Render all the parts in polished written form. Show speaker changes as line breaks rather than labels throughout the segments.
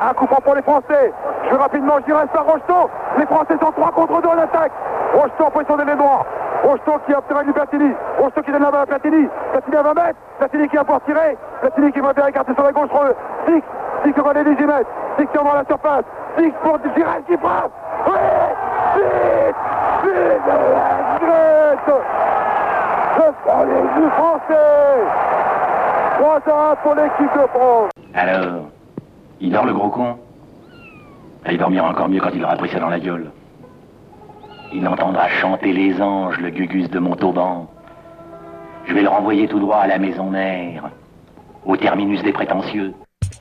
Un coup franc pour les Français. Je vais rapidement, je dirais ça, Rocheteau. Les Français sont 3 contre 2 en attaque. Rocheteau en position de noir. Rocheteau qui obtient du Platini. Rocheteau qui donne la main à Platini. Platini à 20 mètres. Platini qui va pouvoir tirer. Platini qui va bien écarter sur la gauche. Six. Six au bas des 18 mètres. Six qui envoie la surface. Six pour Giral qui frappe. Oui. Six. Six de la grette. Le premier du Français. 3-1 pour l'équipe de France.
Alors, il dort le gros con? Il dormira encore mieux quand il aura pris ça dans la gueule. Il entendra chanter les anges, le gugus de Montauban. Je vais le renvoyer tout droit à la maison mère, au terminus des prétentieux.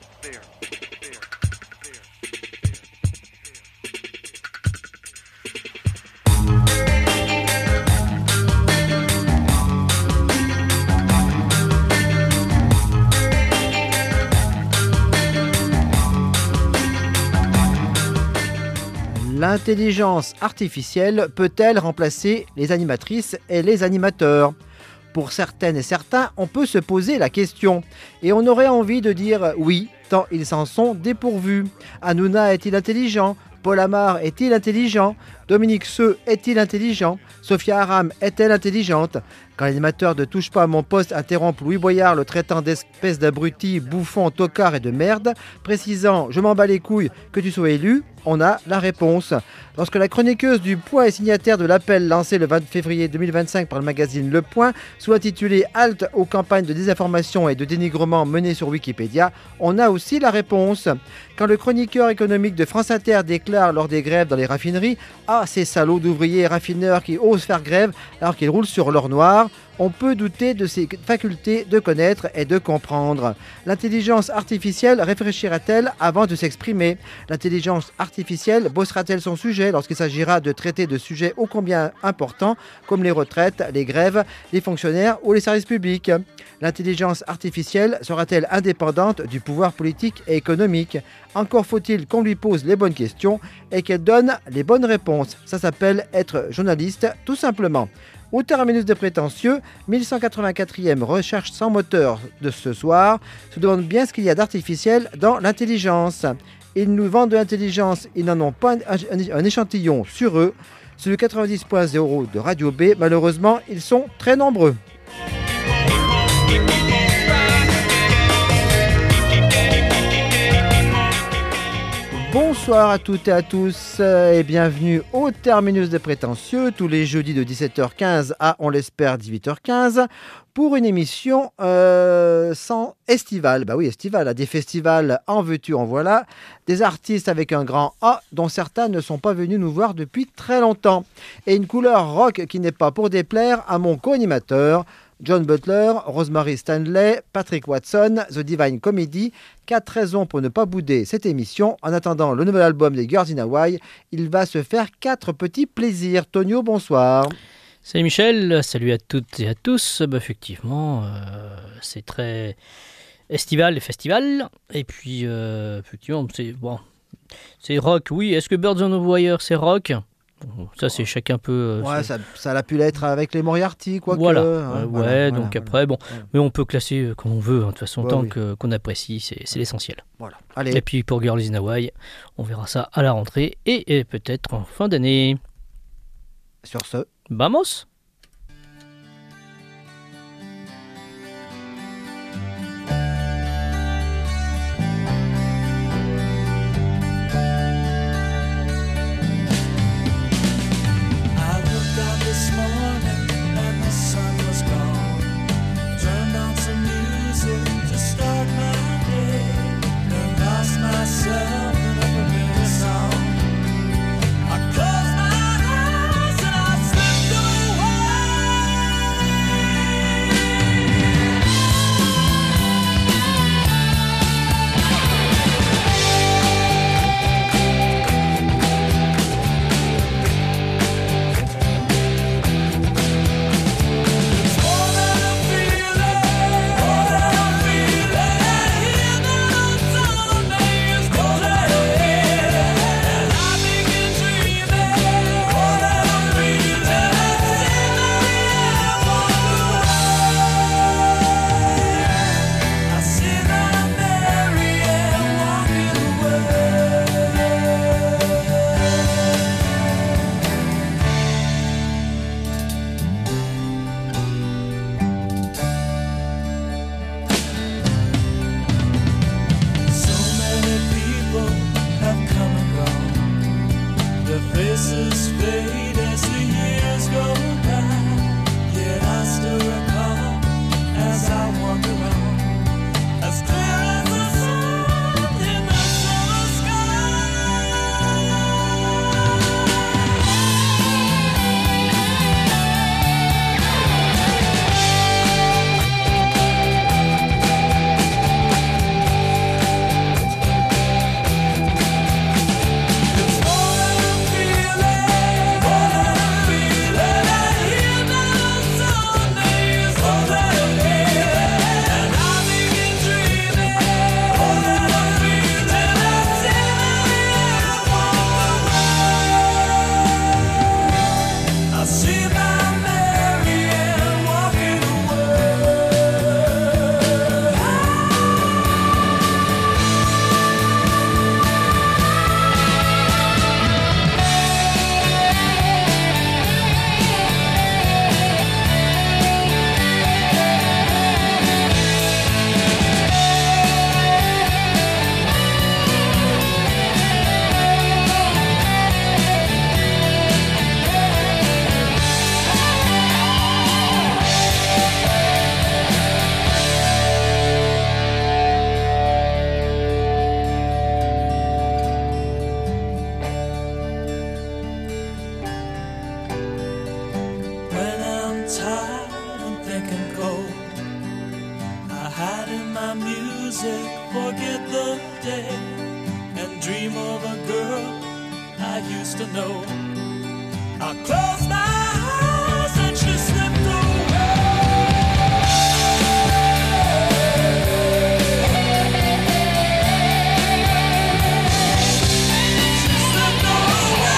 L'intelligence artificielle peut-elle remplacer les animatrices et les animateurs ? Pour certaines et certains, on peut se poser la question. Et on aurait envie de dire oui, tant ils s'en sont dépourvus. Hanouna est-il intelligent ? Paul Amar est-il intelligent ? Dominique Seux est-il intelligent ? Sophia Aram est-elle intelligente ? Quand l'animateur de Touche pas à mon poste interrompt Louis Boyard, le traitant d'espèce d'abruti, bouffon, tocard et de merde, précisant « Je m'en bats les couilles que tu sois élu », on a la réponse. Lorsque la chroniqueuse du Point est signataire de l'appel lancé le 20 février 2025 par le magazine Le Point, sous-intitulé « Halte aux campagnes de désinformation et de dénigrement menées sur Wikipédia », on a aussi la réponse. Quand le chroniqueur économique de France Inter déclare lors des grèves dans les raffineries « Ah, ces salauds d'ouvriers et raffineurs qui osent faire grève alors qu'ils roulent sur l'or noir », on peut douter de ses facultés de connaître et de comprendre. L'intelligence artificielle réfléchira-t-elle avant de s'exprimer ? L'intelligence artificielle bossera-t-elle son sujet lorsqu'il s'agira de traiter de sujets ô combien importants comme les retraites, les grèves, les fonctionnaires ou les services publics ? L'intelligence artificielle sera-t-elle indépendante du pouvoir politique et économique ? Encore faut-il qu'on lui pose les bonnes questions et qu'elle donne les bonnes réponses. Ça s'appelle être journaliste, tout simplement. Au terminus des prétentieux, 1184e recherche sans moteur de ce soir se demande bien ce qu'il y a d'artificiel dans l'intelligence. Ils nous vendent de l'intelligence, ils n'en ont pas un échantillon sur eux. Sur le 90.0 de Radio B, malheureusement, ils sont très nombreux. Bonsoir à toutes et à tous et bienvenue au terminus des prétentieux tous les jeudis de 17h15 à, on l'espère, 18h15 pour une émission sans estival. Bah oui, estival, des festivals en veux-tu, en voilà, des artistes avec un grand A dont certains ne sont pas venus nous voir depuis très longtemps et une couleur rock qui n'est pas pour déplaire à mon co-animateur John Butler, Rosemary Stanley, Patrick Watson, The Divine Comedy. 4 raisons pour ne pas bouder cette émission. En attendant le nouvel album des Girls in Hawaii, il va se faire 4 petits plaisirs. Tonio, bonsoir.
Salut Michel, salut à toutes et à tous. Effectivement, c'est très estival et festival. Et puis, effectivement, c'est rock, oui. Est-ce que Birds on the Wire, c'est rock ? Ça, c'est chacun peu.
Ouais, ça a pu l'être avec les Moriarty, quoi.
Voilà.
Que,
voilà, donc après, bon. Ouais. Mais on peut classer comme on veut, de toute façon, tant qu'on apprécie, c'est l'essentiel.
Voilà. Allez.
Et puis pour Girls in Hawaii, on verra ça à la rentrée et peut-être en fin d'année.
Sur ce,
vamos!
I close my eyes and I slip away. used to know. I closed my eyes and she slipped away. She slipped away.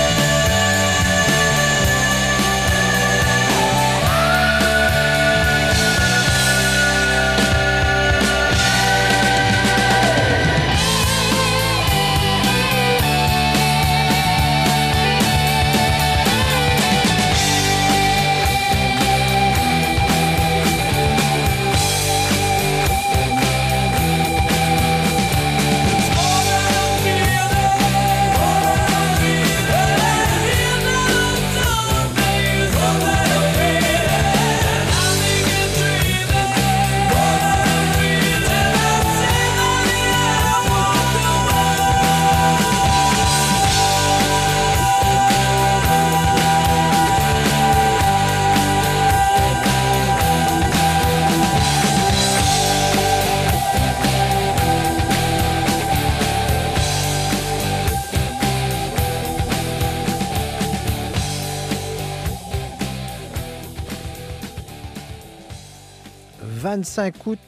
« 25 août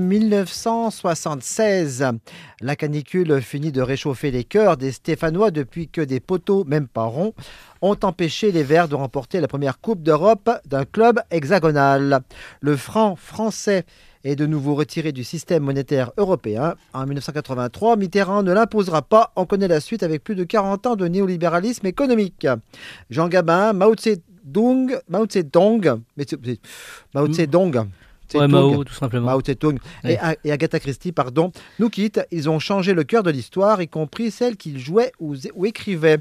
1976. La canicule finit de réchauffer les cœurs des Stéphanois depuis que des poteaux, même pas ronds, ont empêché les Verts de remporter la première Coupe d'Europe d'un club hexagonal. Le franc français est de nouveau retiré du système monétaire européen. En 1983, Mitterrand ne l'imposera pas. On connaît la suite avec plus de 40 ans de néolibéralisme économique. Jean Gabin, Mao Tse-tung,
Ouais, Mao, tout simplement.
Mao Tse-tung
Ouais.
et Agatha Christie, nous quittent. Ils ont changé le cœur de l'histoire, y compris celle qu'ils jouaient ou écrivaient.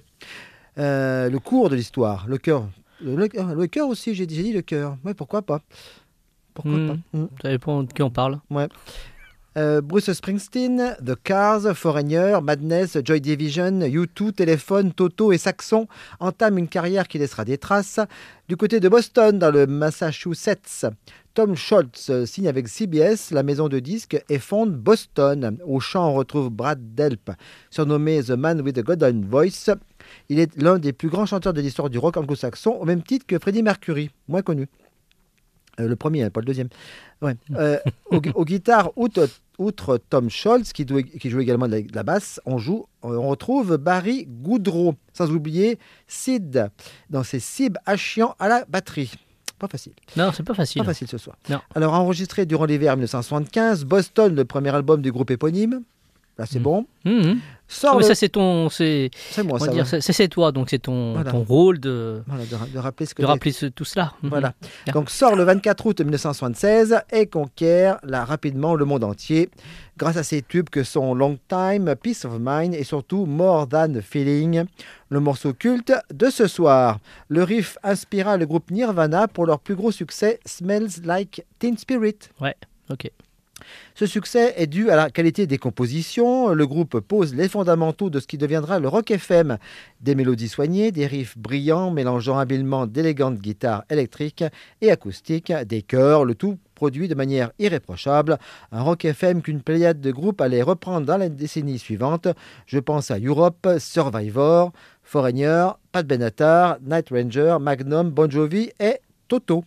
Le cours de l'histoire, le cœur. Le cœur aussi, j'ai dit le cœur. Ouais, pourquoi pas. Pourquoi pas.
Ça dépend de qui on parle.
Ouais. Bruce Springsteen, The Cars, Foreigner, Madness, Joy Division, U2, Téléphone, Toto et Saxon entament une carrière qui laissera des traces. Du côté de Boston, dans le Massachusetts, Tom Scholz signe avec CBS, la maison de disques, et fonde Boston. Au chant, on retrouve Brad Delp, surnommé The Man with a Golden Voice. Il est l'un des plus grands chanteurs de l'histoire du rock anglo-saxon, au même titre que Freddie Mercury, moins connu. Le premier, pas le deuxième. Ouais. Aux guitares, outre Tom Scholz, qui joue également de la basse, on retrouve Barry Goudreau, sans oublier Sid, dans ses Sib Achian à la batterie. Pas facile.
Non, c'est pas facile.
Pas facile ce soir.
Non.
Alors, enregistré durant l'hiver 1975, Boston, le premier album du groupe éponyme. Là, c'est bon.
Mais ça, c'est ton. C'est
moi, ça.
C'est toi, donc c'est ton rôle de
rappeler
tout cela.
Voilà. Donc, sort le 24 août 1976 et conquiert rapidement le monde entier grâce à ses tubes que sont Long Time, Peace of Mind et surtout More Than a Feeling, le morceau culte de ce soir. Le riff inspira le groupe Nirvana pour leur plus gros succès, Smells Like Teen Spirit.
Ouais, ok.
Ce succès est dû à la qualité des compositions. Le groupe pose les fondamentaux de ce qui deviendra le rock FM. Des mélodies soignées, des riffs brillants mélangeant habilement d'élégantes guitares électriques et acoustiques, des chœurs, le tout produit de manière irréprochable. Un rock FM qu'une pléiade de groupes allait reprendre dans la décennie suivante. Je pense à Europe, Survivor, Foreigner, Pat Benatar, Night Ranger, Magnum, Bon Jovi et Toto.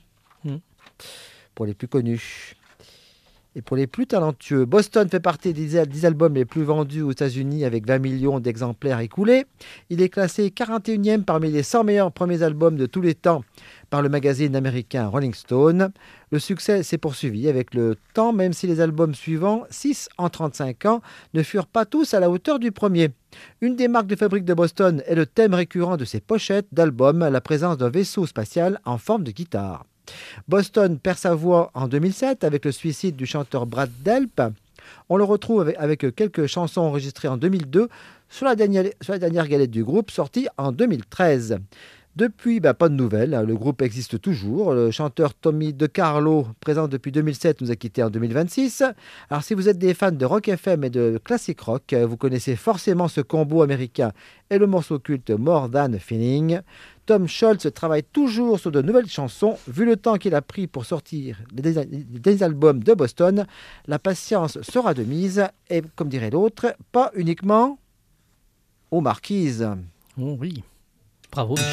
Pour les plus connus. Et pour les plus talentueux, Boston fait partie des 10 albums les plus vendus aux États-Unis avec 20 millions d'exemplaires écoulés. Il est classé 41e parmi les 100 meilleurs premiers albums de tous les temps par le magazine américain Rolling Stone. Le succès s'est poursuivi avec le temps, même si les albums suivants, 6 en 35 ans, ne furent pas tous à la hauteur du premier. Une des marques de fabrique de Boston est le thème récurrent de ses pochettes d'albums, la présence d'un vaisseau spatial en forme de guitare. Boston perd sa voix en 2007 avec le suicide du chanteur Brad Delp. On le retrouve avec quelques chansons enregistrées en 2002 sur la dernière galette du groupe sortie en 2013. Depuis, pas de nouvelles, le groupe existe toujours. Le chanteur Tommy DeCarlo, présent depuis 2007, nous a quittés en 2026. Alors si vous êtes des fans de rock FM et de classic rock, vous connaissez forcément ce combo américain et le morceau culte More Than a Feeling. Tom Scholz travaille toujours sur de nouvelles chansons. Vu le temps qu'il a pris pour sortir des albums de Boston, la patience sera de mise et, comme dirait l'autre, pas uniquement aux marquises.
Oh oui, bravo Michel.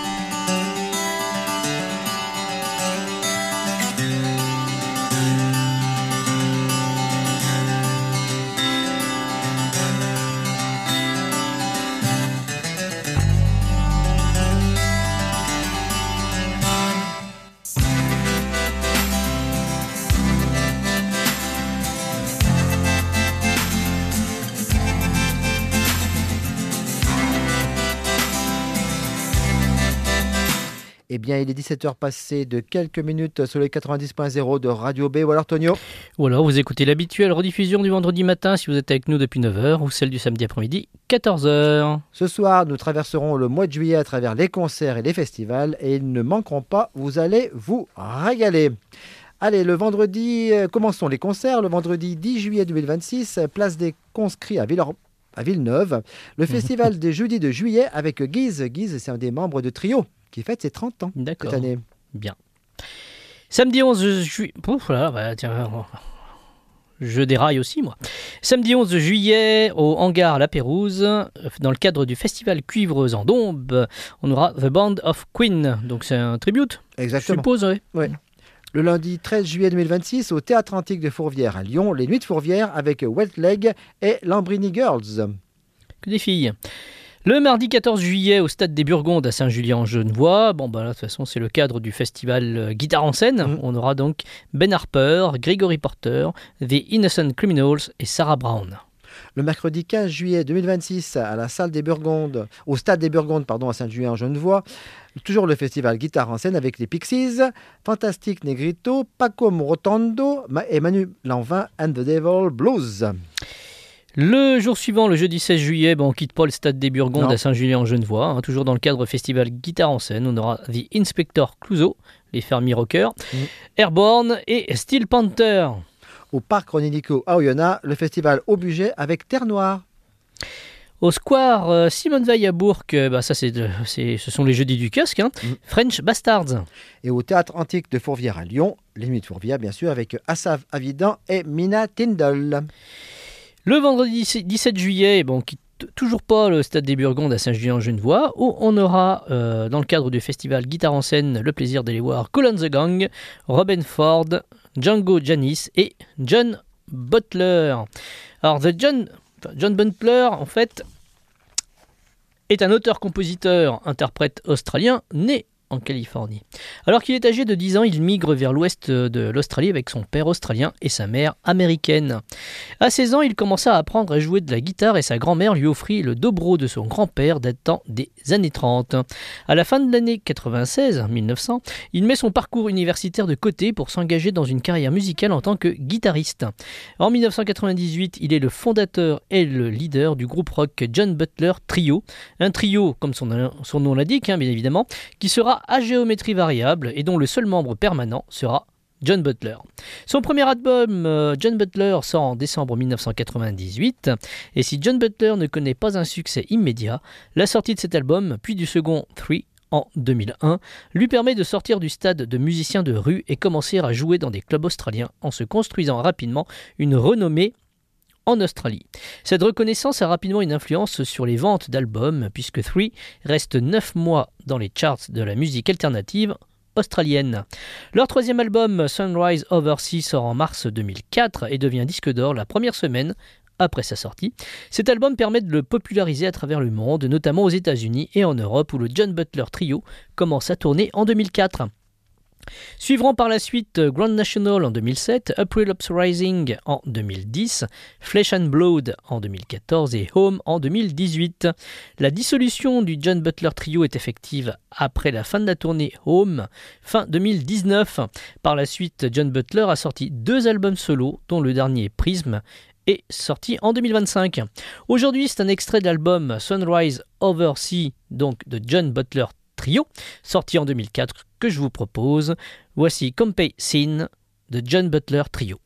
Eh bien, il est 17h passé de quelques minutes sur les 90.0 de Radio B. Ou alors, Tonio?
Ou alors vous écoutez l'habituelle rediffusion du vendredi matin si vous êtes avec nous depuis 9h ou celle du samedi après-midi 14h.
Ce soir, nous traverserons le mois de juillet à travers les concerts et les festivals et ils ne manqueront pas, vous allez vous régaler. Allez, le vendredi, commençons les concerts. Le vendredi 10 juillet 2026, place des conscrits à Villeneuve. Le festival des jeudis de juillet avec Guise. Guise, c'est un des membres de Trio qui fête ses 30 ans
D'accord.
cette année.
Bien. Samedi 11 juillet... Ouf, là, bah, tiens, je déraille aussi, moi. Samedi 11 juillet, au hangar La Pérouse, dans le cadre du festival Cuivres en Dombes, on aura The Band of Queen. Donc c'est un tribute, je
Exactement.
suppose, oui.
Ouais. Le lundi 13 juillet 2026, au Théâtre Antique de Fourvière à Lyon, les Nuits de Fourvière avec Wet Leg et Lambrini Girls.
Que des filles. Le mardi 14 juillet, au Stade des Burgondes à Saint-Julien-en-Genevois, bon bah là, de toute façon c'est le cadre du festival Guitare en scène. On aura donc Ben Harper, Gregory Porter, The Innocent Criminals et Sarah Brown.
Le mercredi 15 juillet 2026, à la salle des Burgondes, au Stade des Burgondes, à Saint-Julien-en-Genevois, toujours le festival Guitare en scène avec les Pixies, Fantastic Negrito, Paco Rotondo et Manu Lanvin and the Devil Blues.
Le jour suivant, le jeudi 16 juillet, on quitte pas le Stade des Burgondes
Non.
à Saint-Julien-en-Genevois, toujours dans le cadre festival Guitare en scène. On aura The Inspector Clouseau, les Fermiers Rockers, Airborne et Steel Panther.
Au Parc Roninico à Oyonnax, le festival Au Budget avec Terre Noire.
Au square Simone Veil à Bourg, ça ce sont les jeudis du kiosque, French Bastards.
Et au Théâtre Antique de Fourvière à Lyon, les Nuits de Fourvière bien sûr avec Assav Avidan et Mina Tindall.
Le vendredi 17 juillet, on quitte toujours pas le Stade des Burgondes à Saint-Julien-en-Genevois, où on aura, dans le cadre du festival Guitare en scène, le plaisir d'aller voir Cool and the Gang, Robin Ford, Django Janis et John Butler. Alors, John Butler, en fait, est un auteur-compositeur, interprète australien, né en Californie. Alors qu'il est âgé de 10 ans, il migre vers l'ouest de l'Australie avec son père australien et sa mère américaine. À 16 ans, il commença à apprendre à jouer de la guitare et sa grand-mère lui offrit le dobro de son grand-père datant des années 30. À la fin de l'année 1900, il met son parcours universitaire de côté pour s'engager dans une carrière musicale en tant que guitariste. En 1998, il est le fondateur et le leader du groupe rock John Butler Trio, un trio, comme son nom l'indique, bien évidemment, qui sera à géométrie variable et dont le seul membre permanent sera John Butler. Son premier album, John Butler, sort en décembre 1998, et si John Butler ne connaît pas un succès immédiat, la sortie de cet album, puis du second Three en 2001, lui permet de sortir du stade de musicien de rue et commencer à jouer dans des clubs australiens en se construisant rapidement une renommée en Australie. Cette reconnaissance a rapidement une influence sur les ventes d'albums, puisque Three reste 9 mois dans les charts de la musique alternative australienne. Leur troisième album, Sunrise Over Sea, sort en mars 2004 et devient disque d'or la première semaine après sa sortie. Cet album permet de le populariser à travers le monde, notamment aux États-Unis et en Europe, où le John Butler Trio commence à tourner en 2004. Suivront par la suite Grand National en 2007, April Uprising en 2010, Flesh and Blood en 2014 et Home en 2018. La dissolution du John Butler Trio est effective après la fin de la tournée Home, fin 2019. Par la suite, John Butler a sorti 2 albums solo, dont le dernier Prism est sorti en 2025. Aujourd'hui, c'est un extrait de l'album Sunrise Over Sea, donc de John Butler Trio, sorti en 2004, que je vous propose. Voici Compay Scene de John Butler Trio.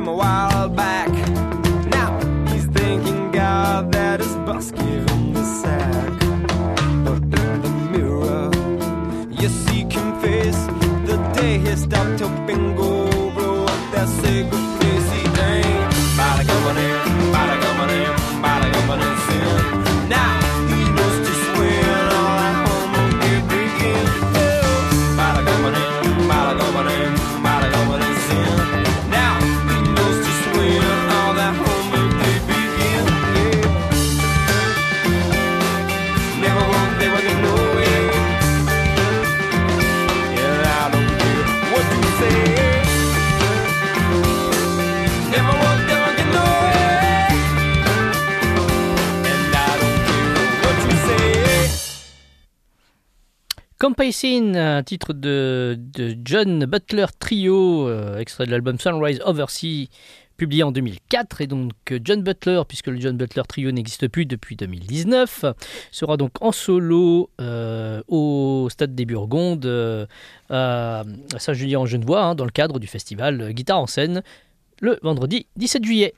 a while back. Now he's thanking God that his boss gave him the sack. But in the mirror, you see him face the day he stopped helping go blow up that sacred place. He ain't by the government, by the government, by the government sin. Now he knows just when all that home will begin. By the government, by the government, by the government sin. Now he knows just when all that home will begin. Never won't, never get no way. Yeah, I don't care what you say. Never won't, never get no way. And I don't care what you say.
Compassin, un titre de John Butler Trio, extrait de l'album Sunrise Oversea, publié en 2004. Et donc John Butler, puisque le John Butler Trio n'existe plus depuis 2019, sera donc en solo au Stade des Burgondes à Saint-Julien-en-Genevois, dans le cadre du festival Guitare en scène, le vendredi 17 juillet.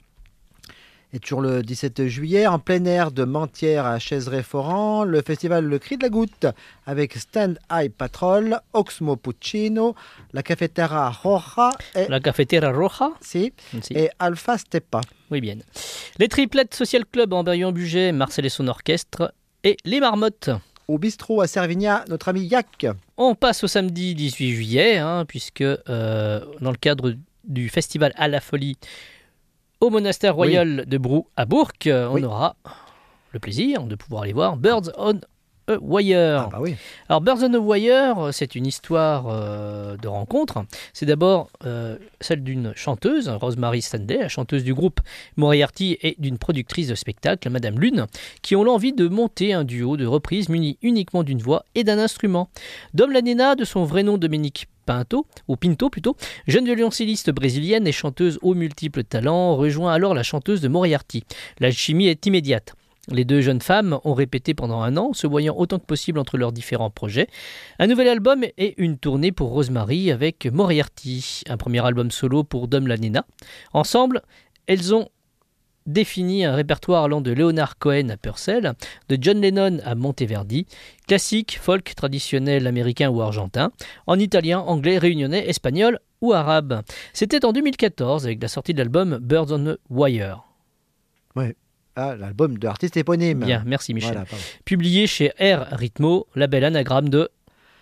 Et toujours le 17 juillet, en plein air de Mentières à Chaiseray-Foran, le festival Le Cri de la Goutte avec Stand Eye Patrol, Oxmo Puccino, la Cafetera Roja
La Cafetera Roja.
si,
Si.
et Alpha Stepa.
Oui, bien. Les Triplettes Social Club en Berrion-Bugey, Marcel et son orchestre, et les Marmottes.
Au bistrot à Servigna, notre ami Yak.
On passe au samedi 18 juillet, puisque dans le cadre du festival à la folie au monastère royal de Brou à Bourg, on
Oui.
aura le plaisir de pouvoir aller voir Birds on a Wire.
Ah bah oui.
Alors Birds on a Wire, c'est une histoire de rencontre. C'est d'abord celle d'une chanteuse, Rosemary Stanley, la chanteuse du groupe Moriarty, et d'une productrice de spectacle, Madame Lune, qui ont l'envie de monter un duo de reprises muni uniquement d'une voix et d'un instrument. Dom Lanena, de son vrai nom Dominique Pinto plutôt, jeune violoncelliste brésilienne et chanteuse aux multiples talents, rejoint alors la chanteuse de Moriarty. La chimie est immédiate. Les deux jeunes femmes ont répété pendant 1 an, se voyant autant que possible entre leurs différents projets. Un nouvel album et une tournée pour Rosemary avec Moriarty. Un premier album solo pour Dom Lanena. Ensemble, elles ont défini un répertoire allant de Leonard Cohen à Purcell, de John Lennon à Monteverdi, classique, folk, traditionnel américain ou argentin, en italien, anglais, réunionnais, espagnol ou arabe. C'était en 2014 avec la sortie de l'album Birds on a Wire.
Ouais. Ah, l'album de l'artiste éponyme.
Bien, merci Michel.
Voilà, pardon.
Publié chez R Ritmo, label anagramme de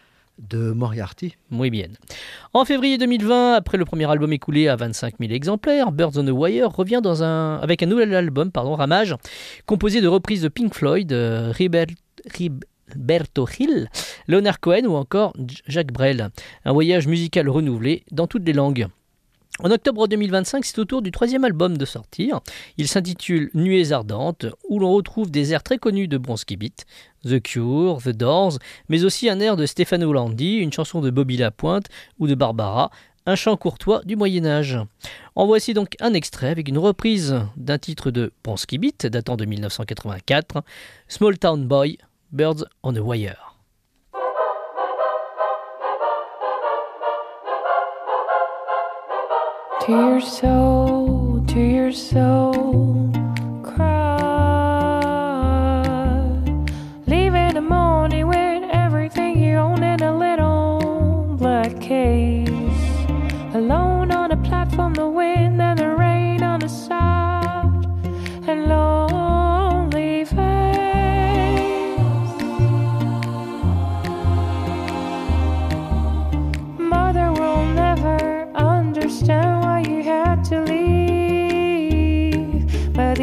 Moriarty.
Muy bien. En février 2020, après le premier album écoulé à 25 000 exemplaires, Birds on a Wire revient avec un nouvel album, Ramage, composé de reprises de Pink Floyd, Roberto Gil, Leonard Cohen ou encore Jacques Brel. Un voyage musical renouvelé dans toutes les langues. En octobre 2025, c'est au tour du 3e album de sortir. Il s'intitule Nuées ardentes, où l'on retrouve des airs très connus de Bronski Beat, The Cure, The Doors, mais aussi un air de Stefano Landi, une chanson de Bobby Lapointe ou de Barbara, un chant courtois du Moyen-Âge. En voici donc un extrait avec une reprise d'un titre de Bronski Beat datant de 1984, Small Town Boy, Birds on a Wire.
To your soul, cry. Leave in the morning with everything you own in a little black case. Alone on a platform, the wind and the rain on the side, and lonely face. Mother will never understand why you had to leave, but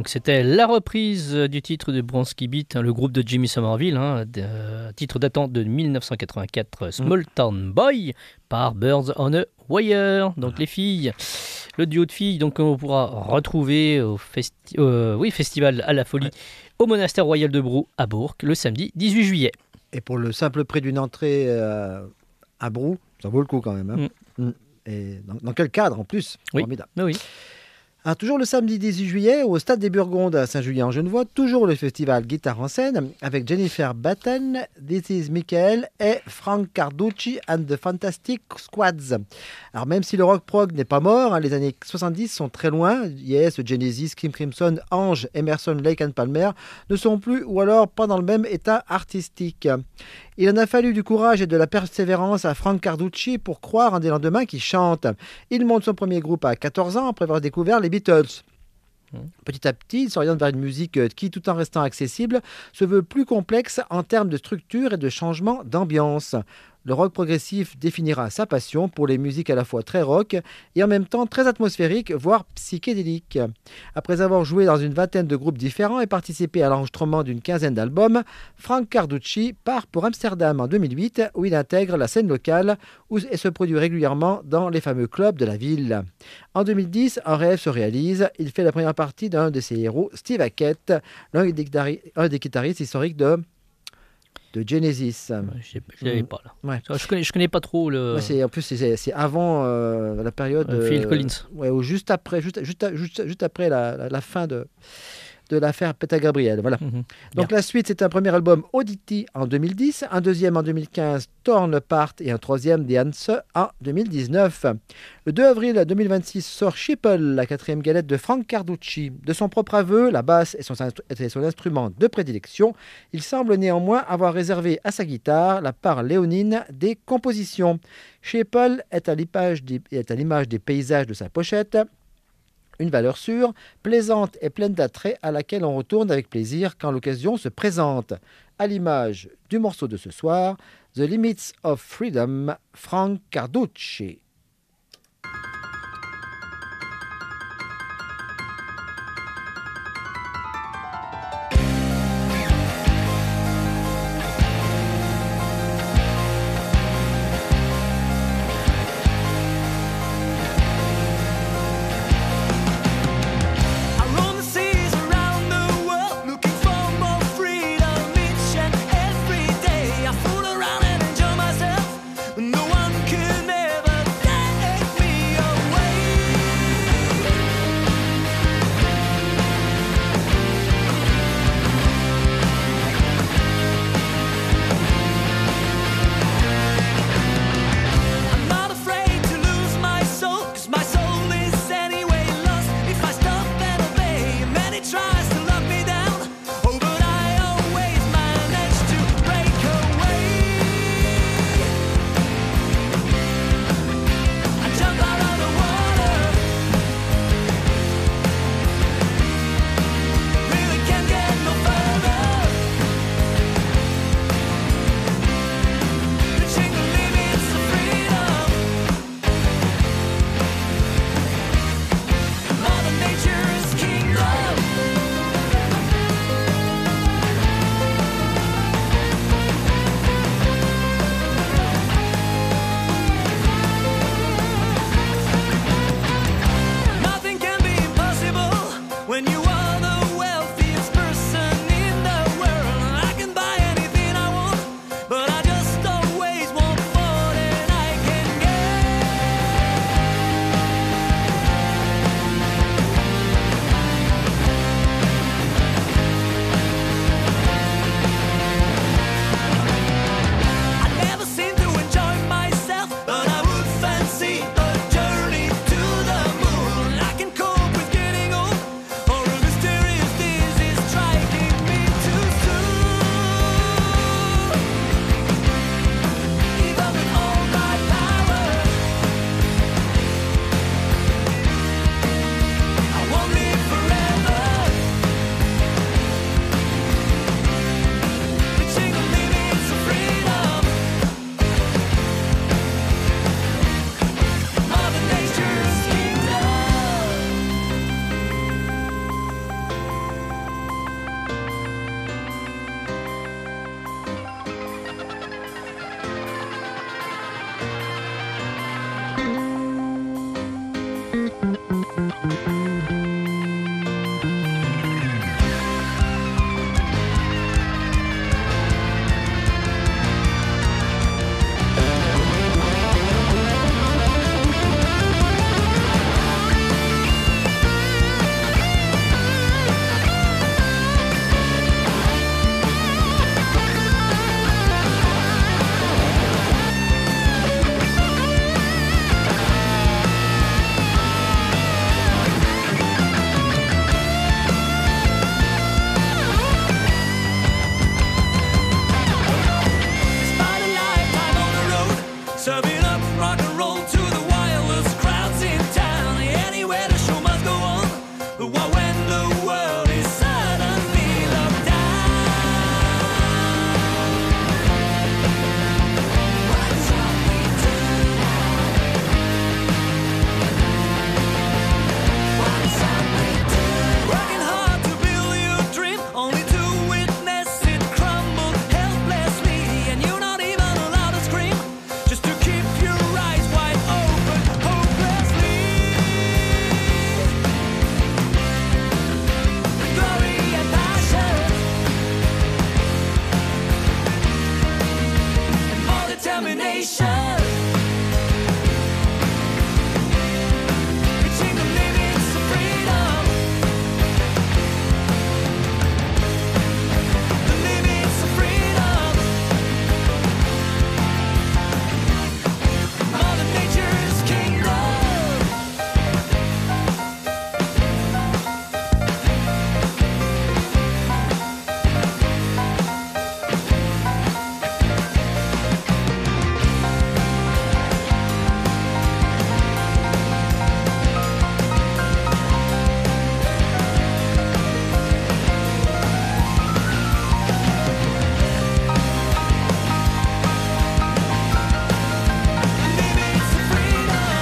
Donc c'était la reprise du titre de Bronski Beat, le groupe de Jimmy Somerville, titre datant de 1984, Small Town Boy, par Birds on a Wire. Donc les filles, le duo de filles, donc on pourra retrouver au festival à la folie au monastère royal de Brou à Bourg le samedi 18 juillet.
Et pour le simple prix d'une entrée à Brou, ça vaut le coup quand même. Hein. Et dans quel cadre en plus?
Oui.
Formidable.
Oui.
Alors, toujours le samedi 18 juillet, au Stade des Burgondes à Saint-Julien-en-Genevois, toujours le festival Guitare en scène avec Jennifer Batten, This is Michael et Frank Carducci and the Fantastic Squads. Alors même si le rock prog n'est pas mort, les années 70 sont très loin. Yes, Genesis, King Crimson, Ange, Emerson, Lake and Palmer ne sont plus ou alors pas dans le même état artistique. Il en a fallu du courage et de la persévérance à Frank Carducci pour croire en des lendemains qui chantent. Il monte son premier groupe à 14 ans après avoir découvert les Beatles. Petit à petit, il s'oriente vers une musique qui, tout en restant accessible, se veut plus complexe en termes de structure et de changement d'ambiance. Le rock progressif définira sa passion pour les musiques à la fois très rock et en même temps très atmosphériques, voire psychédéliques. Après avoir joué dans une vingtaine de groupes différents et participé à l'enregistrement d'une quinzaine d'albums, Frank Carducci part pour Amsterdam en 2008 où il intègre la scène locale et se produit régulièrement dans les fameux clubs de la ville. En 2010, un rêve se réalise. Il fait la première partie d'un de ses héros, Steve Hackett, l'un des guitaristes historiques de Genesis.
Je l'avais pas là.
Ouais.
Je connais pas trop le.
Ouais, en plus, c'est avant la période.
Phil Collins.
Ouais, ou juste après la fin de l'affaire Peter Gabriel. Voilà. Donc
Bien.
la suite, c'est un premier album Oddity en 2010, un deuxième en 2015, Torn Apart, et un troisième, The Answer, en 2019. Le 2 avril 2026 sort Sheeple, la quatrième galette de Frank Carducci. De son propre aveu, la basse est son instrument de prédilection. Il semble néanmoins avoir réservé à sa guitare la part léonine des compositions. Sheeple est à l'image des paysages de sa pochette. Une valeur sûre, plaisante et pleine d'attrait à laquelle on retourne avec plaisir quand l'occasion se présente. À l'image du morceau de ce soir, The Limits of Freedom, Frank Carducci.
I roam the seas around the world looking for more freedom each and every day. I fool around and enjoy myself, but no one can ever Serving up rock and roll to the wireless crowds in town. Anywhere the show must go on. But when the world is suddenly locked down, what shall we do now? What shall we do? Working hard to build your dream, only to witness it crumble helplessly, and you're not even allowed to scream, just to keep your eyes wide open, hopelessly. Glory and passion, and more determination. Reaching the limits of freedom, the limits of freedom. Mother Nature's kingdom. Limits of freedom.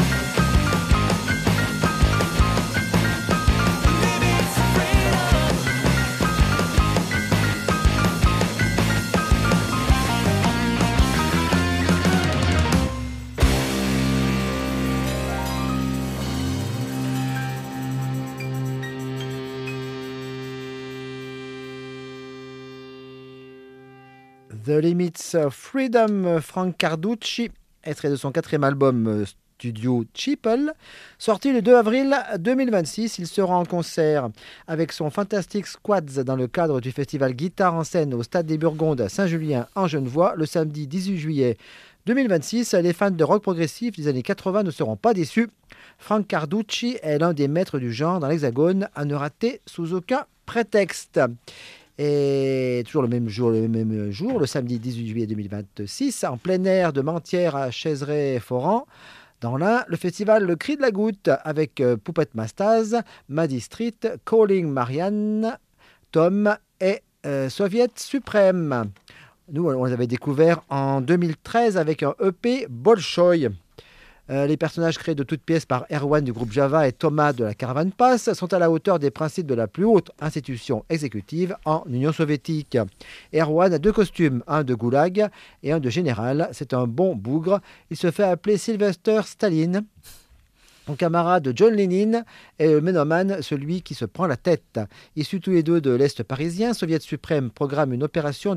Limits of freedom.
The Limits of Freedom, Frank Carducci, extrait de son 4e album Studio Cheaple. Sorti le 2 avril 2026, il sera en concert avec son Fantastic Squads dans le cadre du festival Guitare en scène au Stade des Burgondes à Saint-Julien en Genevois le samedi 18 juillet 2026. Les fans de rock progressif des années 80 ne seront pas déçus. Frank Carducci est l'un des maîtres du genre dans l'Hexagone à ne rater sous aucun prétexte. Et toujours le même jour, le samedi 18 juillet 2026, en plein air de Mentières à Chaiseray-Foran, dans l'Ain, le festival Le Cri de la Goutte avec Puppet Mastaz, Maddie Street, Calling Marianne, Tom et Soviet Suprême. Nous, on les avait découverts en 2013 avec un EP Bolshoi. Les personnages créés de toutes pièces par Erwan du groupe Java et Thomas de la Caravane Pass sont à la hauteur des principes de la plus haute institution exécutive en Union soviétique. Erwan a 2 costumes, un de goulag et un de général. C'est un bon bougre. Il se fait appeler Sylvester Staline. Son camarade John Lennon est le ménomane, celui qui se prend la tête. Issus tous les deux de l'Est parisien, Soviet Suprême programme une opération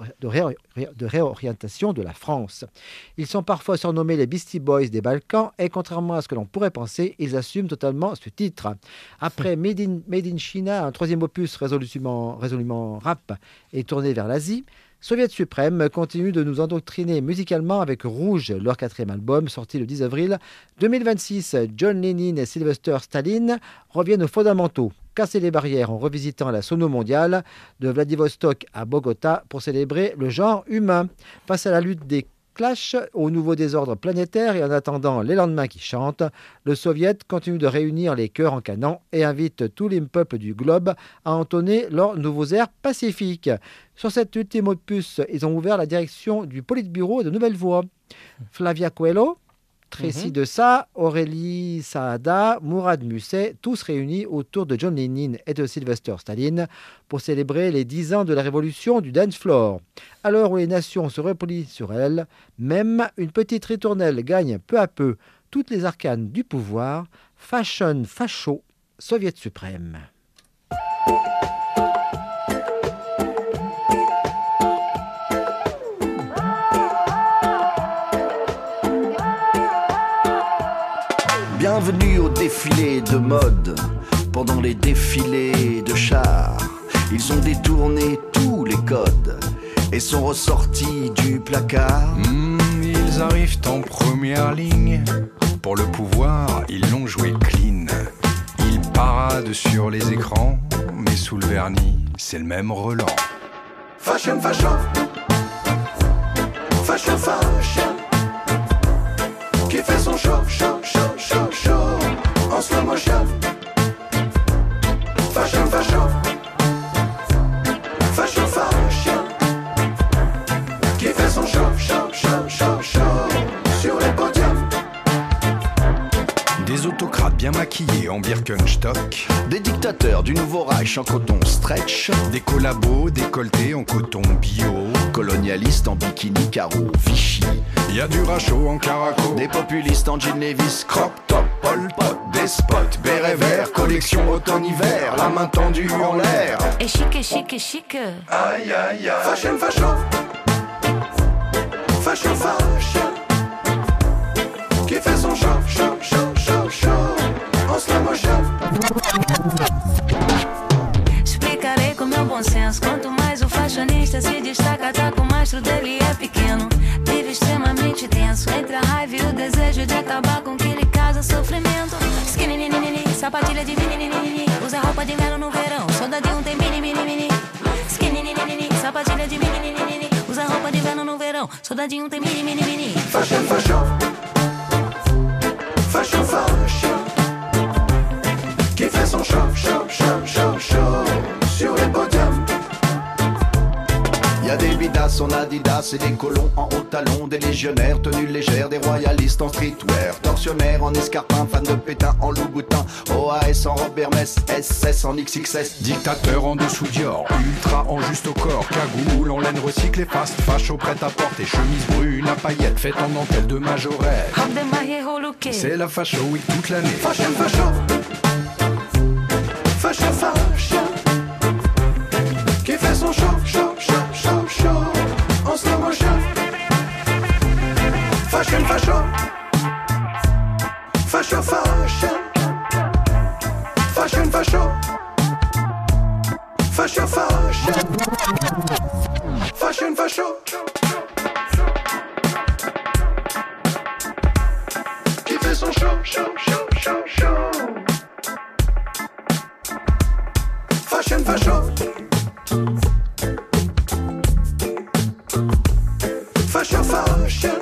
de réorientation de la France. Ils sont parfois surnommés les Beastie Boys des Balkans et contrairement à ce que l'on pourrait penser, ils assument totalement ce titre. Après Made in China, un 3e opus résolument rap est tourné vers l'Asie. Soviet Suprême continue de nous endoctriner musicalement avec Rouge, leur 4e album, sorti le 10 avril 2026. John Lennon et Sylvester Staline reviennent aux fondamentaux, casser les barrières en revisitant la sono mondiale de Vladivostok à Bogota pour célébrer le genre humain. Face à la lutte des Clash au nouveau désordre planétaire et en attendant les lendemains qui chantent, le Soviet continue de réunir les chœurs en canon et invite tous les peuples du globe à entonner leurs nouveaux airs pacifiques. Sur cet ultime opus, ils ont ouvert la direction du Politburo de Nouvelles Voix. Flavia Coelho, Tracy Dessat, Aurélie Saada, Mourad Musset, tous réunis autour de John Lennon et de Sylvester Staline pour célébrer les 10 ans de la révolution du dance floor. À l'heure où les nations se replient sur elles, même une petite ritournelle gagne peu à peu toutes les arcanes du pouvoir. Fashion facho, Soviet suprême.
Bienvenue au défilé de mode. Pendant les défilés de chars, ils ont détourné tous les codes et sont ressortis du placard.
Ils arrivent en première ligne. Pour le pouvoir, ils l'ont joué clean. Ils paradent sur les écrans, mais sous le vernis, c'est le même Roland.
Fashion, fashion. Fashion, fashion. son show, show, show, show, show, en slow motion. Fashion, fashion, fashion, fashion, qui fait son show, show, show, show, show, sur les podiums.
Des autocrates bien maquillés en Birkenstock,
Des dictateurs du nouveau Reich en coton stretch,
des collabos décolletés en coton bio.
colonialistes en bikini carreau Vichy,
Y a du rachot en caraco,
des populistes en jean Levi's crop top, Pol Pot, des spots, béret vert, collection automne-hiver, la main tendue en l'air.
Et chic, et chic, et chic.
Aïe aïe aïe. Fashion, fashion, fashion, fashion, qui fait son show, show, show, show, show, en slow motion.
Explicarei com meu bom senso. Quanto mais o fashionista se destaca, tá com o mastro dele é pequeno. Vive extremamente tenso entre a raiva e o desejo de acabar com o que lhe causa sofrimento. Skinny, nini, nini, sapatilha de mini, nini, nini. Usa roupa de inverno no verão, soldadinho tem mini, mini, mini. Skinny, nini, nini, sapatilha de mini, nini, nini. Usa roupa de inverno no verão, soldadinho tem mini, mini, mini.
Fashion, fashion, fashion, fashion, qui fait son show, show, show, show, show, sur les podiums. Y'a des bidas en Adidas et des colons en haut talon, des légionnaires tenues légères, des royalistes en streetwear, tortionnaires en escarpin, fans de pétain en Louboutin, OAS en robe Hermès, SS en XXS.
dictateur en dessous Dior, ultra en juste au corps, cagoule en laine recyclée, fast facho prête à porter, chemise brune à paillettes, faite en dentelle de majorette.
Robe de mariée relookée.
C'est la facho week toute l'année.
Fashion, fashion, fashion, fashion, qui fait son show, show, show, show, show, en slow motion. Fashion, fashion, fashion, fashion, fashion, fashion, fashion, fashion, fashion, fashion, qui fait son show, show, show, show, show. Fashion, fashion, fashion, fashion,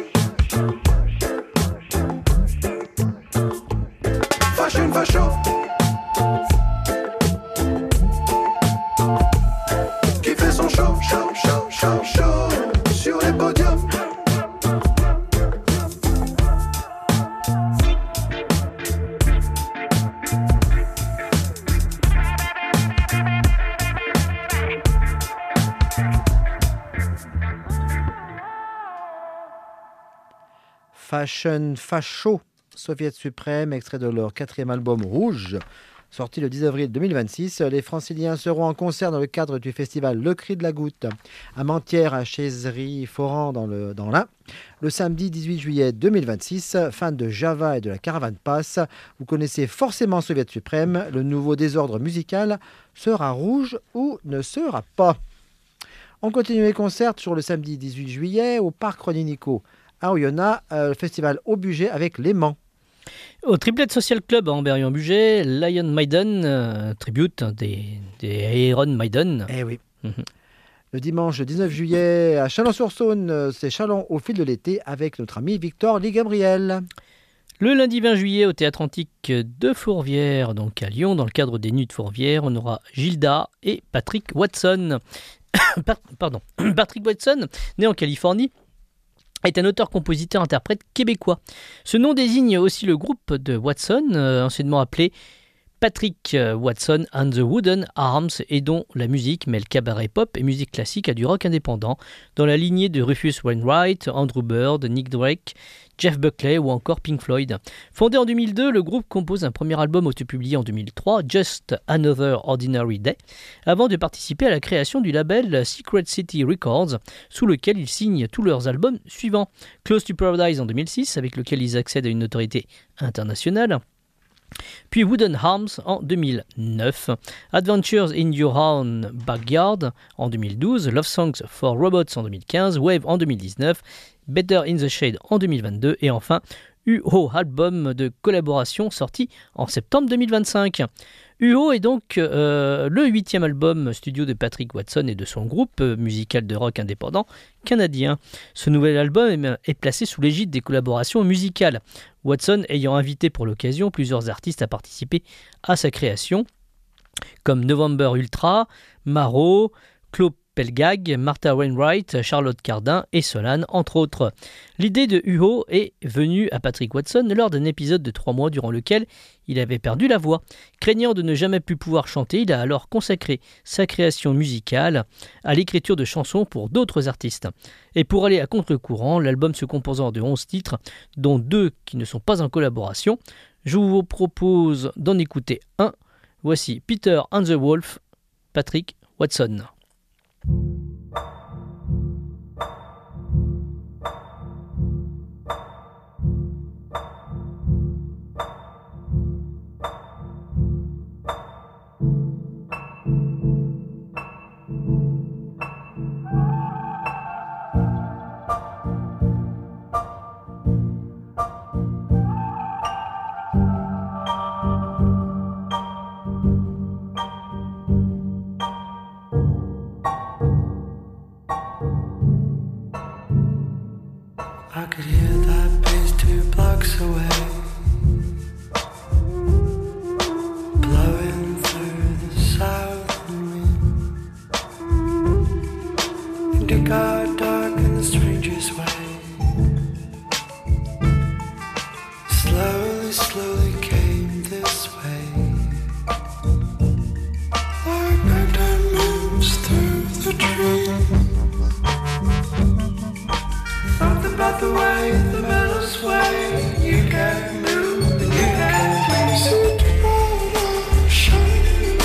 fashion, fashion, qui fait son show, show, show, show, show, sur les podiums.
Fashion Facho, Soviet suprême, extrait de leur 4e album Rouge, sorti le 10 avril 2026. Les Franciliens seront en concert dans le cadre du festival Le Cri de la Goutte à Mentières, à Chaiserie-Foran dans l'Ain, le samedi 18 juillet 2026. Fans de Java et de la Caravane Passe, vous connaissez forcément Soviet suprême. Le nouveau désordre musical sera rouge ou ne sera pas. On continue les concerts sur le samedi 18 juillet au Parc René Nico à Oyonnax, le festival au budget avec Léman.
Au Triplet Social Club à Amberieu-en-Bugey, Lion Maiden, tribute des Iron Maiden.
Eh oui. Le dimanche 19 juillet à Chalon-sur-Saône, c'est Chalon au fil de l'été avec notre ami Victor Lee-Gabriel.
Le lundi 20 juillet au Théâtre Antique de Fourvière, donc à Lyon, dans le cadre des Nuits de Fourvière, on aura Gilda et Patrick Watson. Patrick Watson, né en Californie, est un auteur-compositeur-interprète québécois. Ce nom désigne aussi le groupe de Watson, anciennement appelé Patrick Watson and the Wooden Arms, et dont la musique mêle cabaret pop et musique classique à du rock indépendant, dans la lignée de Rufus Wainwright, Andrew Bird, Nick Drake, Jeff Buckley ou encore Pink Floyd. Fondé en 2002, le groupe compose un premier album auto-publié en 2003, Just Another Ordinary Day, avant de participer à la création du label Secret City Records, sous lequel ils signent tous leurs albums suivants. Close to Paradise en 2006, avec lequel ils accèdent à une notoriété internationale. Puis Wooden Arms en 2009, Adventures in Your Own Backyard en 2012, Love Songs for Robots en 2015, Wave en 2019, Better in the Shade en 2022 et enfin UO, album de collaboration sorti en septembre 2025. UO est donc le 8e album studio de Patrick Watson et de son groupe musical de rock indépendant canadien. Ce nouvel album est placé sous l'égide des collaborations musicales, Watson ayant invité pour l'occasion plusieurs artistes à participer à sa création, comme November Ultra, Maro, Claude Pelgag, Martha Wainwright, Charlotte Cardin et Solane, entre autres. L'idée de UO est venue à Patrick Watson lors d'un épisode de 3 mois durant lequel il avait perdu la voix. Craignant de ne jamais plus pouvoir chanter, il a alors consacré sa création musicale à l'écriture de chansons pour d'autres artistes. Et pour aller à contre-courant, l'album se composant de 11 titres, dont 2 qui ne sont pas en collaboration, je vous propose d'en écouter un. Voici Peter and the Wolf, Patrick Watson.
I could hear that bass 2 blocks away, blowing through the southern wind, and it got dark in the strangest way. Slowly, slowly came this way, like nighttime moves through the trees. Something about the way the metal sway. You can't move, and you can't place it. Shining.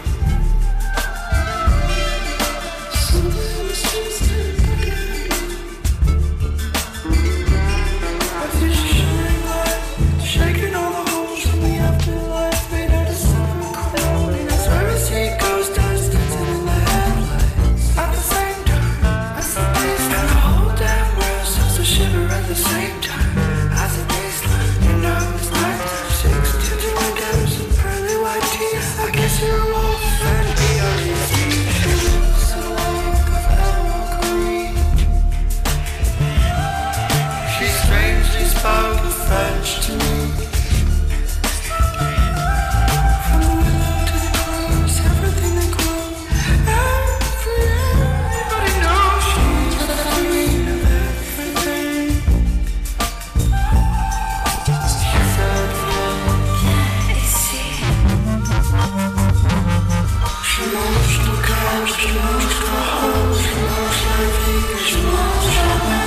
Something is just again. I see shining light, shaking all the holes in the afterlife, made out of silver crown. And I swear I see ghost eyes dancing in the headlights. At the same time, I see this and the whole damn world starts to shiver at the same time. As a baseline, you know it's nighttime. 62 windows and pearly white teeth. I guess you're a wolf and we are easy. So like a Valkyrie. She strangely spoke French to me. From the willow to the crows, everything that grows. Everybody knows she's the queen of everything. She said, je mange ton cœur, je mange ton rose, je mange la vie, je mange jamais.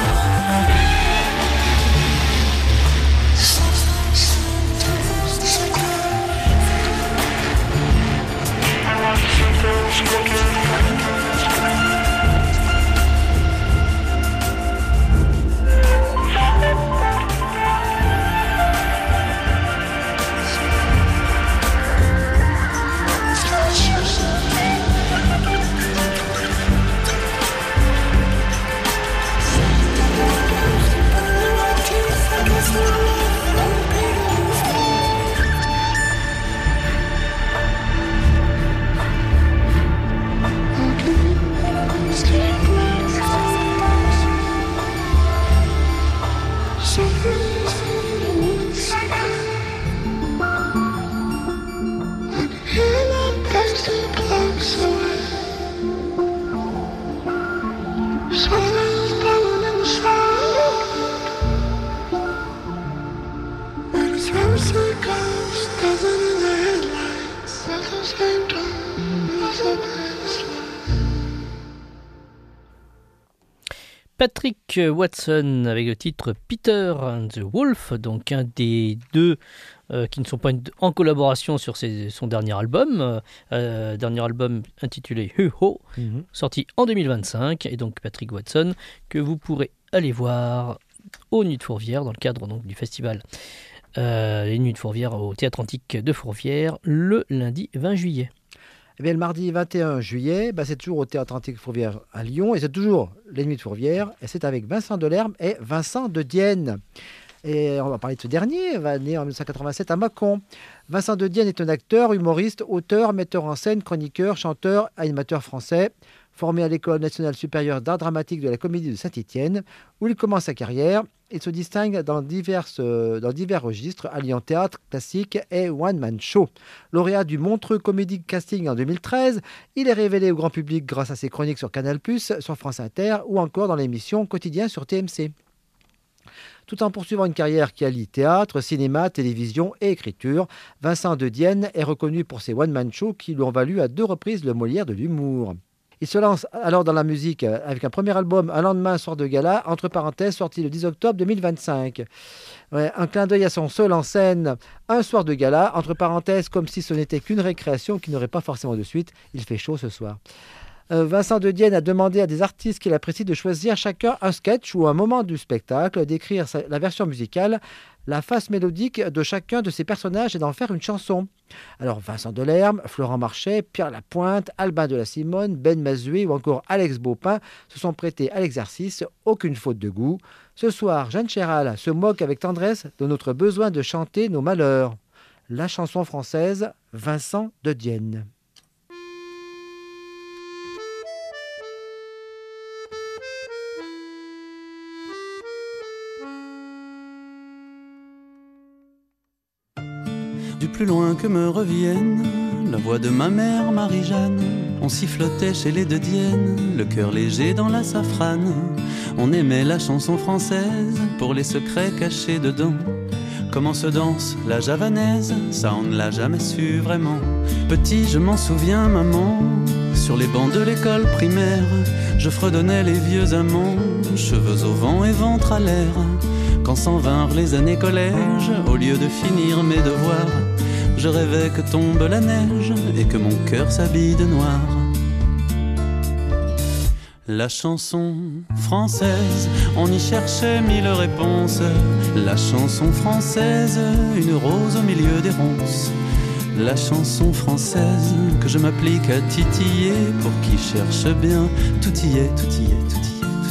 Patrick Watson avec le titre Peter and the Wolf, donc un des deux qui ne sont pas en collaboration sur son dernier album intitulé Huho, sorti en 2025, et donc Patrick Watson que vous pourrez aller voir aux Nuits de Fourvière dans le cadre donc du festival les Nuits de Fourvière au Théâtre Antique de Fourvière le lundi 20 juillet.
Eh bien, le mardi 21 juillet, c'est toujours au Théâtre Antique Fourvière à Lyon, et c'est toujours les Nuits de Fourvière, et c'est avec Vincent Delerme et Vincent de Dienne. Et on va parler de ce dernier, né en 1987 à Mâcon. Vincent de Dienne est un acteur, humoriste, auteur, metteur en scène, chroniqueur, chanteur, animateur français, formé à l'École nationale supérieure d'art dramatique de la Comédie de Saint-Étienne, où il commence sa carrière. Il se distingue dans divers registres, alliant théâtre classique et one-man show. Lauréat du Montreux Comedy Casting en 2013, il est révélé au grand public grâce à ses chroniques sur Canal+, sur France Inter ou encore dans l'émission Quotidien sur TMC. Tout en poursuivant une carrière qui allie théâtre, cinéma, télévision et écriture, Vincent de Dienne est reconnu pour ses one-man shows qui lui ont valu à 2 reprises le Molière de l'humour. Il se lance alors dans la musique avec un premier album, Un lendemain, soir de gala, entre parenthèses, sorti le 10 octobre 2025. Ouais, un clin d'œil à son seul en scène, Un soir de gala, entre parenthèses, comme si ce n'était qu'une récréation qui n'aurait pas forcément de suite. Il fait chaud ce soir. Vincent de Dienne a demandé à des artistes qu'il apprécie de choisir chacun un sketch ou un moment du spectacle, d'écrire la version musicale, la face mélodique de chacun de ses personnages et d'en faire une chanson. Alors Vincent Delerme, Florent Marchais, Pierre Lapointe, Albin de la Simone, Ben Mazué ou encore Alex Baupin se sont prêtés à l'exercice, aucune faute de goût. Ce soir, Jeanne Chéral se moque avec tendresse de notre besoin de chanter nos malheurs. La chanson française, Vincent de Dienne.
Du plus loin que me revienne la voix de ma mère Marie-Jeanne. On sifflotait chez les de Dienne, le cœur léger dans la safrane. On aimait la chanson française pour les secrets cachés dedans. Comment se danse la javanaise, ça on ne l'a jamais su vraiment. Petit je m'en souviens maman, sur les bancs de l'école primaire, je fredonnais les vieux amants, cheveux au vent et ventre à l'air. Quand s'en vinrent les années collège, au lieu de finir mes devoirs, je rêvais que tombe la neige et que mon cœur s'habille de noir. La chanson française, on y cherchait 1000 réponses. La chanson française, une rose au milieu des ronces. La chanson française que je m'applique à titiller pour qui cherche bien. Tout y est, tout y est, tout y est.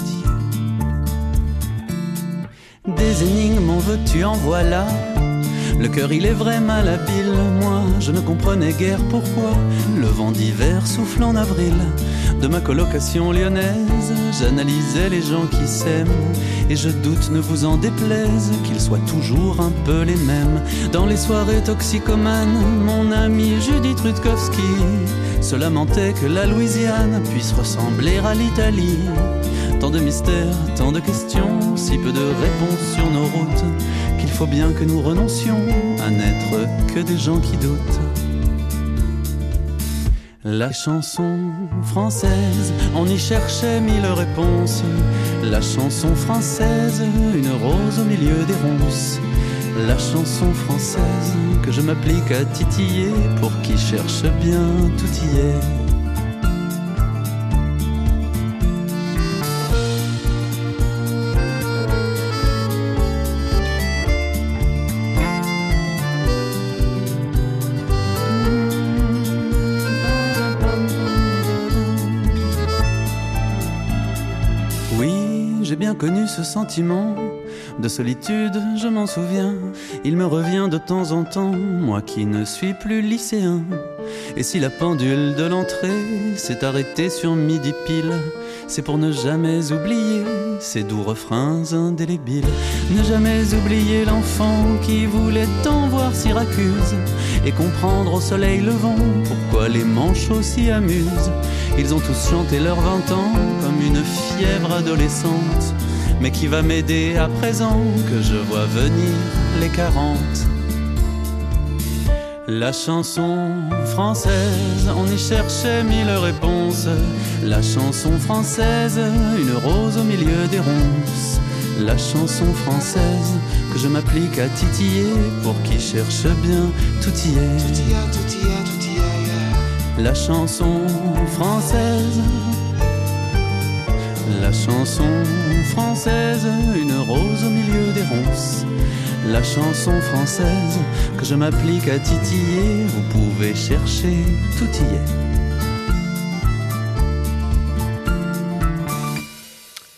Des énigmes en veux-tu, en voilà. Le cœur il est vrai malhabile. Moi je ne comprenais guère pourquoi le vent d'hiver souffle en avril. De ma colocation lyonnaise, j'analysais les gens qui s'aiment. Et je doute, ne vous en déplaise, qu'ils soient toujours un peu les mêmes. Dans les soirées toxicomanes, mon ami Judith Rutkowski se lamentait que la Louisiane puisse ressembler à l'Italie. Tant de mystères, tant de questions, si peu de réponses sur nos routes, qu'il faut bien que nous renoncions à n'être que des gens qui doutent. La chanson française, on y cherchait 1000 réponses. La chanson française, une rose au milieu des ronces. La chanson française que je m'applique à titiller pour qui cherche bien, tout y est. J'ai bien connu ce sentiment de solitude, je m'en souviens. Il me revient de temps en temps, moi qui ne suis plus lycéen. Et si la pendule de l'entrée s'est arrêtée sur midi pile, c'est pour ne jamais oublier ces doux refrains indélébiles. Ne jamais oublier l'enfant qui voulait tant voir Syracuse et comprendre au soleil levant pourquoi les manchots s'y amusent. Ils ont tous chanté leurs 20 ans comme une fièvre adolescente. Mais qui va m'aider à présent que je vois venir les 40? La chanson française, on y cherchait 1000 réponses. La chanson française, une rose au milieu des ronces. La chanson française que je m'applique à titiller pour qui cherche bien, tout y est. Tout y est, tout y est, tout y est. La chanson française, la chanson française, une rose au milieu des ronces. La chanson française que je m'applique à titiller, vous pouvez chercher, tout y est.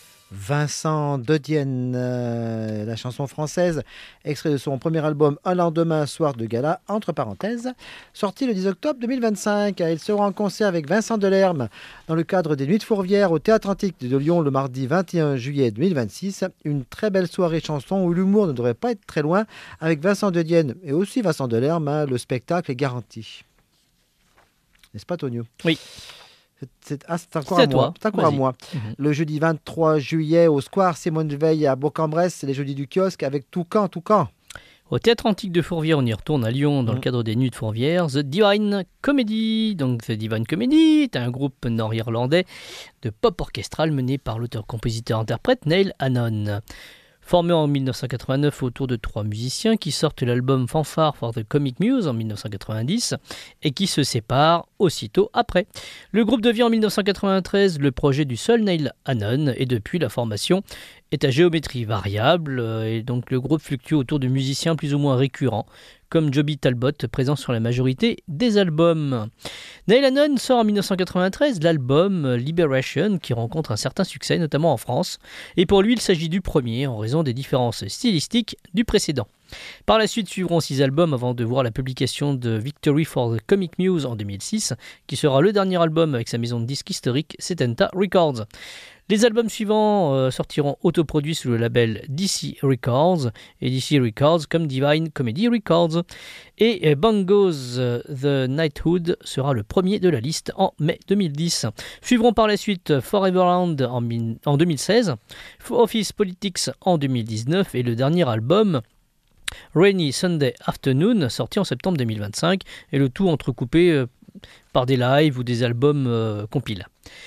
Vincent de Dienne, la chanson française, extrait de son premier album Un lendemain, soir de gala, entre parenthèses, sorti le 10 octobre 2025. Il sera en concert avec Vincent Delerme dans le cadre des Nuits de Fourvière au Théâtre Antique de Lyon le mardi 21 juillet 2026. Une très belle soirée chanson où l'humour ne devrait pas être très loin avec Vincent de Dienne et aussi Vincent Delerme. Le spectacle est garanti. N'est-ce pas, Tonio?
Oui.
C'est encore à moi. C'est encore à moi. Le jeudi 23 juillet au Square Simone Veil à Bourg-en-Bresse, c'est les jeudis du kiosque avec Toucan.
Au Théâtre Antique de Fourvière, on y retourne à Lyon dans le cadre des Nuits de Fourvière. The Divine Comedy. Donc The Divine Comedy est un groupe nord-irlandais de pop orchestral mené par l'auteur-compositeur-interprète Neil Hannon. Formé en 1989 autour de 3 musiciens qui sortent l'album Fanfare for the Comic Muse en 1990 et qui se séparent aussitôt après. Le groupe devient en 1993 le projet du seul Neil Hannon et depuis la formation est à géométrie variable et donc le groupe fluctue autour de musiciens plus ou moins récurrents comme Joby Talbot présent sur la majorité des albums. Neil Hannon sort en 1993 l'album Liberation qui rencontre un certain succès notamment en France et pour lui il s'agit du premier en raison des différences stylistiques du précédent. Par la suite suivront 6 albums avant de voir la publication de Victory for the Comic Muse en 2006 qui sera le dernier album avec sa maison de disques historique Setanta Records. Les albums suivants sortiront autoproduits sous le label DC Records et DC Records comme Divine Comedy Records. Et Bungo's The Knighthood sera le premier de la liste en mai 2010. Suivront par la suite Foreverland en 2016, Office Politics en 2019 et le dernier album Rainy Sunday Afternoon sorti en septembre 2025 et le tout entrecoupé par des lives ou des albums compiles.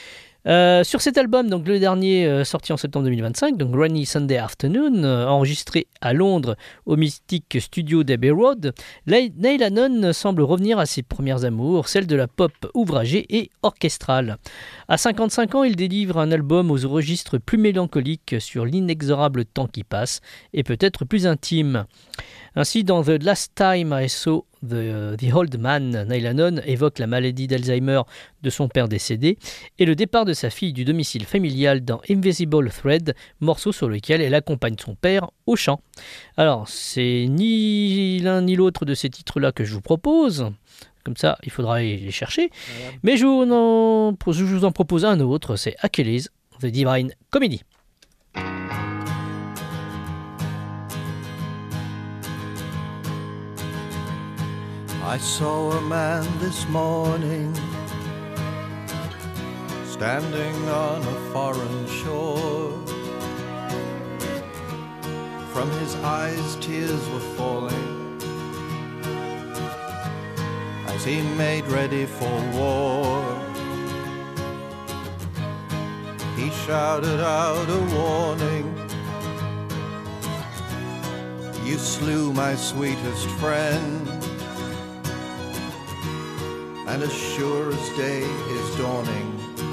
Sur cet album, donc le dernier sorti en septembre 2025, donc Rainy Sunday Afternoon, enregistré à Londres au mystique studio d'Abbey Road, Neil Hannon semble revenir à ses premières amours, celles de la pop ouvragée et orchestrale. À 55 ans, il délivre un album aux registres plus mélancoliques sur l'inexorable temps qui passe et peut-être plus intime. Ainsi, dans The Last Time I Saw The Old Man, Neil Hannon évoque la maladie d'Alzheimer de son père décédé et le départ de sa fille du domicile familial dans Invisible Thread, morceau sur lequel elle accompagne son père au chant. Alors, c'est ni l'un ni l'autre de ces titres-là que je vous propose. Comme ça, il faudra les chercher. Voilà. Mais je vous en propose un autre, c'est Achilles, The Divine Comedy.
I saw a man this morning standing on a foreign shore. From his eyes tears were falling as he made ready for war. He shouted out a warning, "You slew my sweetest friend, and as sure as day is dawning,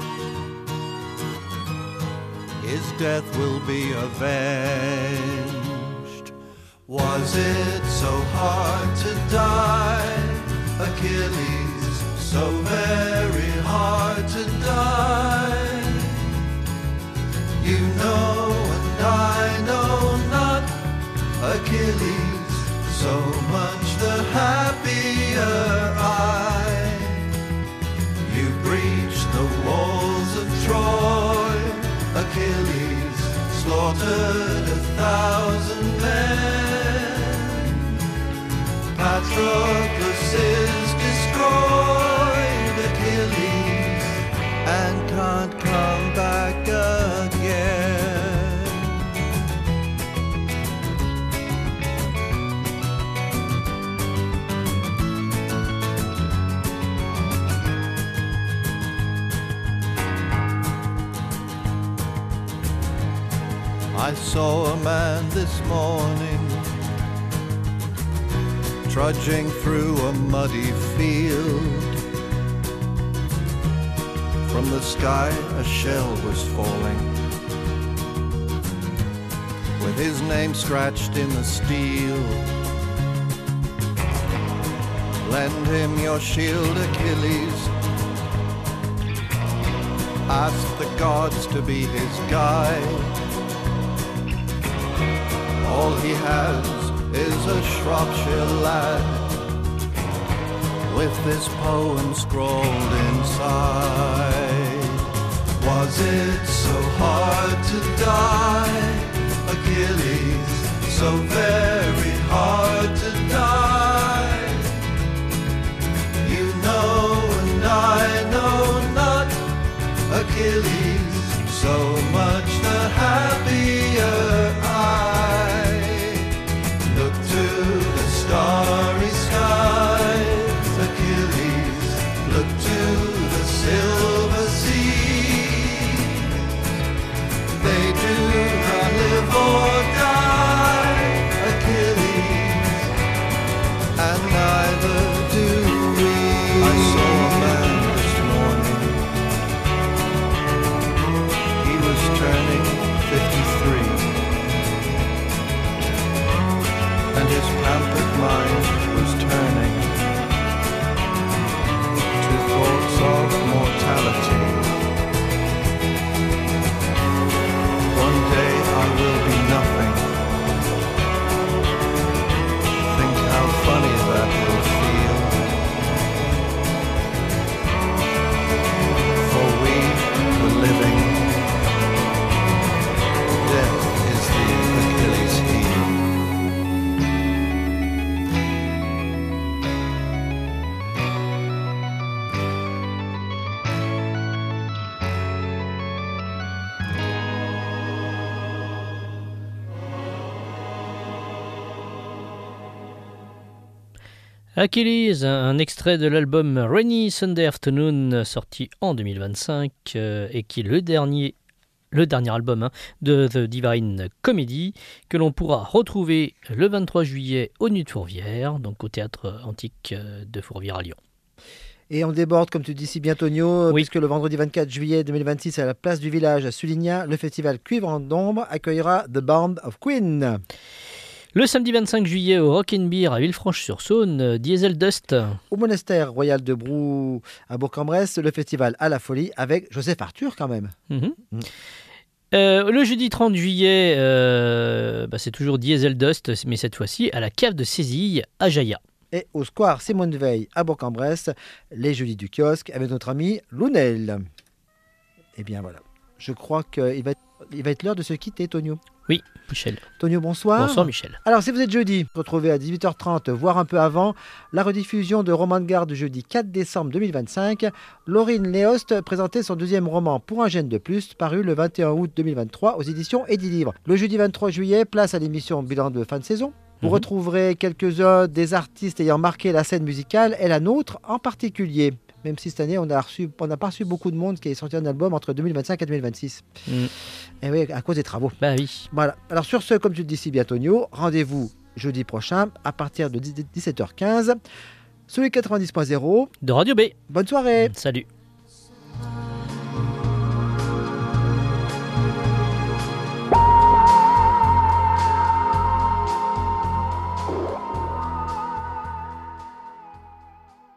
his death will be avenged." Was it so hard to die, Achilles, so very hard to die? You know and I know not, Achilles, so much the happier I. You breached the walls of Troy, Achilles, slaughtered 1,000 men. Patroclus is destroyed, Achilles, and can't come back again. I saw a man this morning trudging through a muddy field. From the sky a shell was falling, with his name scratched in the steel. Lend him your shield, Achilles. Ask the gods to be his guide. All he has is a Shropshire lad with this poem scrawled inside. Was it so hard to die, Achilles? So very hard to die. You know and I know not, Achilles. So much the happier I look to the starry skies, Achilles. Look to the silver sea. They do not live or die, Achilles, and neither do we. I saw a man this morning. He was turning 53, and his pampered mind was turning to thoughts of mortality. One day I will be nothing. Think how funny that will feel. For we were living. Death is the Achilles heel.
Achilles, un extrait de l'album Rainy Sunday Afternoon, sorti en 2025, et qui est le dernier album de The Divine Comedy, que l'on pourra retrouver le 23 juillet au Nuit de Fourvière, donc au théâtre antique de Fourvière à Lyon.
Et on déborde, comme tu dis si bien, Tonio,
Oui.
puisque le vendredi 24 juillet 2026, à la place du village à Suligna, le festival Cuivre en d'ombre accueillera The Band of Queen.
Le samedi 25 juillet au Rock and Beer à Villefranche-sur-Saône, Diesel Dust.
Au monastère royal de Brou à Bourg-en-Bresse, le festival à la folie avec Joseph Arthur quand même.
Mhm. Le jeudi 30 juillet, c'est toujours Diesel Dust, mais cette fois-ci à la cave de Sézille à Jaya.
Et au square Simone Veil à Bourg-en-Bresse, les jeudis du kiosque avec notre ami Lounel. Et bien voilà, je crois qu'il va être l'heure de se quitter, Tonio.
Oui, Michel.
Tonio, bonsoir.
Bonsoir Michel.
Alors, si vous êtes jeudi, retrouvez à 18h30, voire un peu avant, la rediffusion de Roman de Garde jeudi 4 décembre 2025. Laurine Léost présentait son deuxième roman Pour un gène de plus, paru le 21 août 2023 aux éditions Edilivre. Le jeudi 23 juillet, place à l'émission Bilan de fin de saison. Vous retrouverez quelques-uns des artistes ayant marqué la scène musicale et la nôtre en particulier. Même si cette année, on n'a pas reçu beaucoup de monde qui est sorti un album entre 2025 et 2026. Et oui, à cause des travaux.
Bah oui.
Voilà. Alors sur ce, comme tu le dis si bien, Tonio, rendez-vous jeudi prochain à partir de 17h15 sur les 90.0
de Radio B.
Bonne soirée.
Salut.